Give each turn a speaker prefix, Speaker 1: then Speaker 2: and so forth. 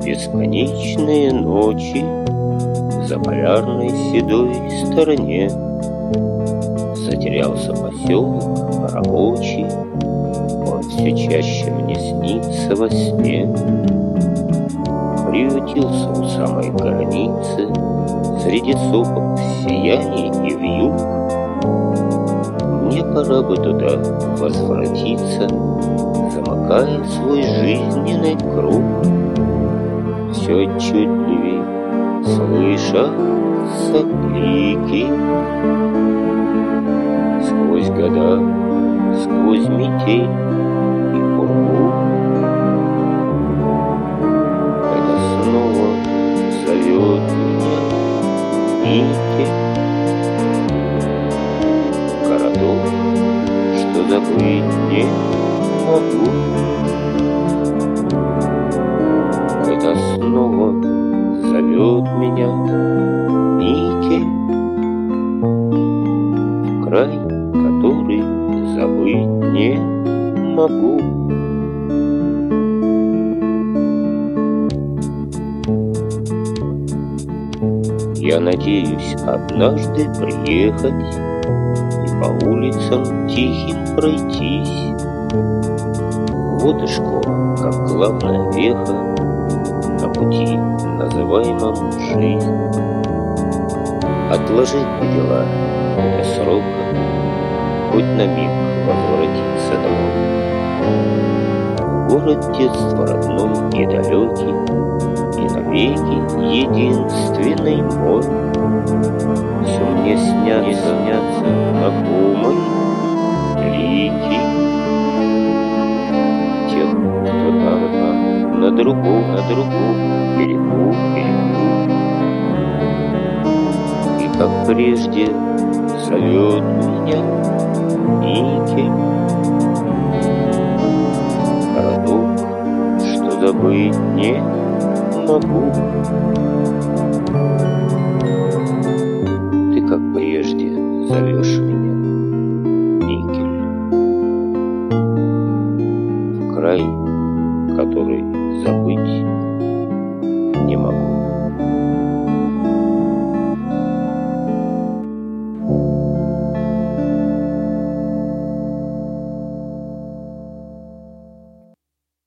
Speaker 1: Бесконечные ночи в заполярной седой стороне. Затерялся поселок рабочий, он все чаще мне снится во сне. Приютился у самой границы, среди сопок сияний и вьюг. Мне пора бы туда возвратиться, замыкая свой жизненный круг. Все отчетливей слышатся крики. Сквозь года, сквозь метель и пургу. Это снова зовет меня Микки. Городок, что забыть не могу. Это снова зовет меня Микки. Край, который забыть не могу. Я надеюсь однажды приехать и по улицам тихим пройтись. Вот и школа, как главная веха на пути, называемом жизнь. Отложить бы дела до срока, хоть на миг возвратиться домой. Город детства родной и далекий, и навеки единственный мой. Все мне снятся знакомые лики тех, кто там на другом берегу. И как прежде зовет меня Микки. Городок, что забыть не могу. Ты как прежде зовешь меня.